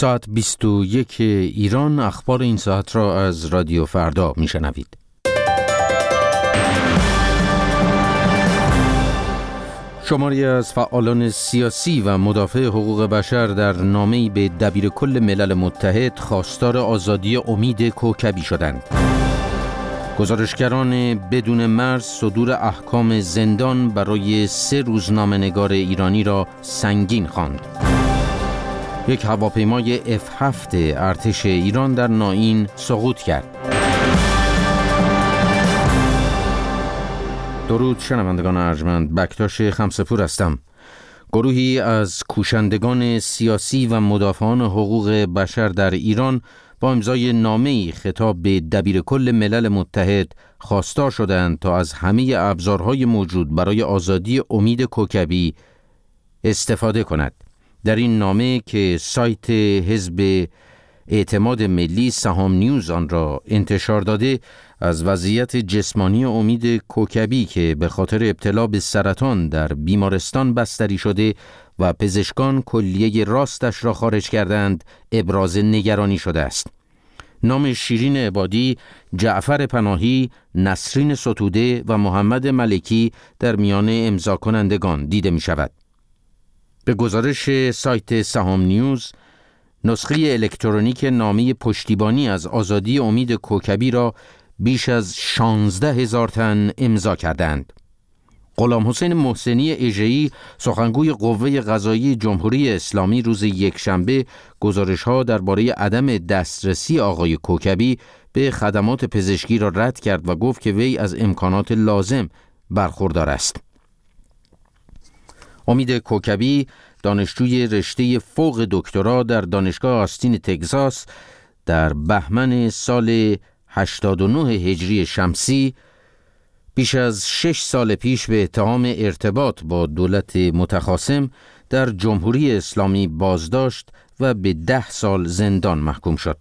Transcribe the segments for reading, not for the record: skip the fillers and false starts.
ساعت 21 ایران. اخبار این ساعت را از رادیو فردا میشنوید. شماری از فعالان سیاسی و مدافع حقوق بشر در نامه‌ای به دبیرکل ملل متحد خواستار آزادی امید کوکبی شدند. گزارشگران بدون مرز صدور احکام زندان برای 3 روزنامه‌نگار ایرانی را سنگین خواند. یک هواپیمای F7 ارتش ایران در نائین سقوط کرد. درود شنوندگان ارجمند، بکتاش خمسه‌پور هستم. گروهی از کوشندگان سیاسی و مدافعان حقوق بشر در ایران با امضای نامه‌ای خطاب به دبیرکل ملل متحد خواستار شدند تا از همه ابزارهای موجود برای آزادی امید کوکبی استفاده کند. در این نامه که سایت حزب اعتماد ملی سهام نیوز آن را انتشار داده، از وضعیت جسمانی امید کوکبی که به خاطر ابتلا به سرطان در بیمارستان بستری شده و پزشکان کلیه راستش را خارج کردند ابراز نگرانی شده است. نام شیرین عبادی، جعفر پناهی، نسرین ستوده و محمد ملکی در میان امضا کنندگان دیده می شود. به گزارش سایت سهام نیوز، نسخه الکترونیک نامه پشتیبانی از آزادی امید کوکبی را بیش از 16,000 تن امضا کردند. غلام حسین محسنی اژه‌ای، سخنگوی قوه قضاییه جمهوری اسلامی، روز یکشنبه گزارش‌ها درباره عدم دسترسی آقای کوکبی به خدمات پزشکی را رد کرد و گفت که وی از امکانات لازم برخوردار است. امید کوکبی، دانشجوی رشته فوق دکترا در دانشگاه آستین تگزاس، در بهمن سال 89 هجری شمسی بیش از 6 سال پیش به اتهام ارتباط با دولت متخاصم در جمهوری اسلامی بازداشت و به 10 سال زندان محکوم شد.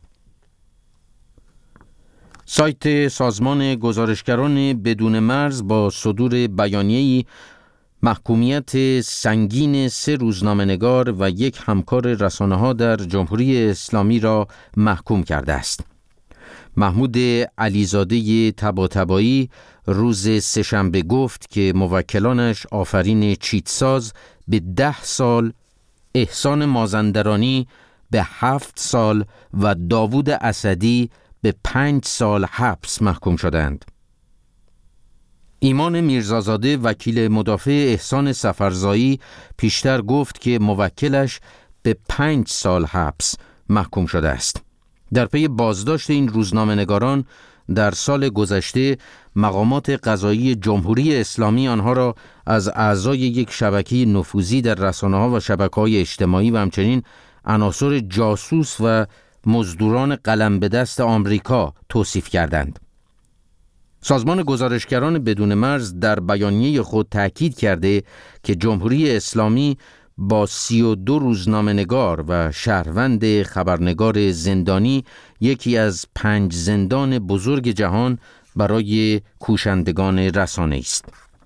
سایت سازمان گزارشگران بدون مرز با صدور بیانیه‌ای محکومیت سنگین 3 روزنامه‌نگار و 1 همکار رسانه‌ها در جمهوری اسلامی را محکوم کرده است. محمود علیزاده طباطبایی روز سه‌شنبه گفت که موکلانش آفرین چیتساز به 10 سال، احسان مازندرانی به 7 سال و داوود اسدی به 5 سال حبس محکوم شدند. ایمان میرزازاده، وکیل مدافع احسان سفرزایی، پیشتر گفت که موکلش به 5 سال حبس محکوم شده است. در پی بازداشت این روزنامه‌نگاران در سال گذشته، مقامات قضایی جمهوری اسلامی آنها را از اعضای یک شبکه نفوذی در رسانه‌ها و شبکه‌های اجتماعی و همچنین عناصر جاسوس و مزدوران قلم به دست آمریکا توصیف کردند. سازمان گزارشگران بدون مرز در بیانیه خود تأکید کرده که جمهوری اسلامی با 32 روزنامه‌نگار و شهروند خبرنگار زندانی، یکی از 5 زندان بزرگ جهان برای کوشندگان رسانه است.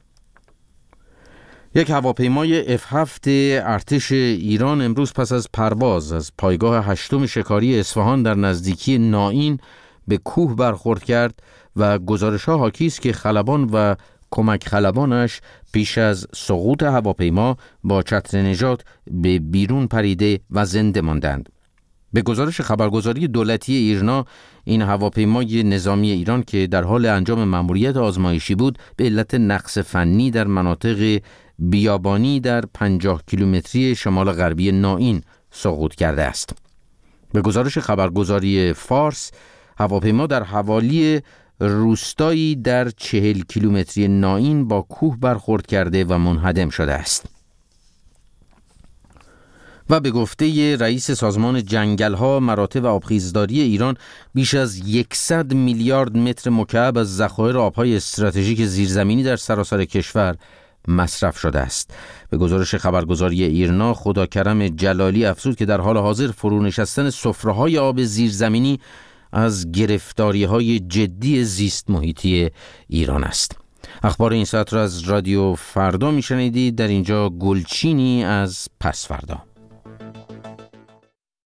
یک هواپیمای F7 ارتش ایران امروز پس از پرواز از پایگاه 8 شکاری اصفهان در نزدیکی نائین به کوه برخورد کرد و گزارش‌ها حاکی است که خلبان و کمک خلبانش پیش از سقوط هواپیما با چتر نجات به بیرون پریده و زنده ماندند. به گزارش خبرگزاری دولتی ایرنا، این هواپیمای نظامی ایران که در حال انجام مأموریت آزمایشی بود، به علت نقص فنی در مناطق بیابانی در 50 کیلومتری شمال غربی نائین سقوط کرده است. به گزارش خبرگزاری فارس، هواپیما در حوالی روستایی در 40 کیلومتری نائین با کوه برخورد کرده و منهدم شده است. و به گفته رئیس سازمان جنگل‌ها، مراتع و آبخیزداری ایران، بیش از 100 میلیارد متر مکعب از ذخایر آب‌های استراتژیک زیرزمینی در سراسر کشور مصرف شده است. به گزارش خبرگزاری ایرنا، خداکرم جلالی افزود که در حال حاضر فرونشستن سفره‌های آب زیرزمینی از گرفتاری‌های جدی زیست محیطی ایران است. اخبار این ساعت را از رادیو فردا میشنیدید. در اینجا گلچینی از پس فردا.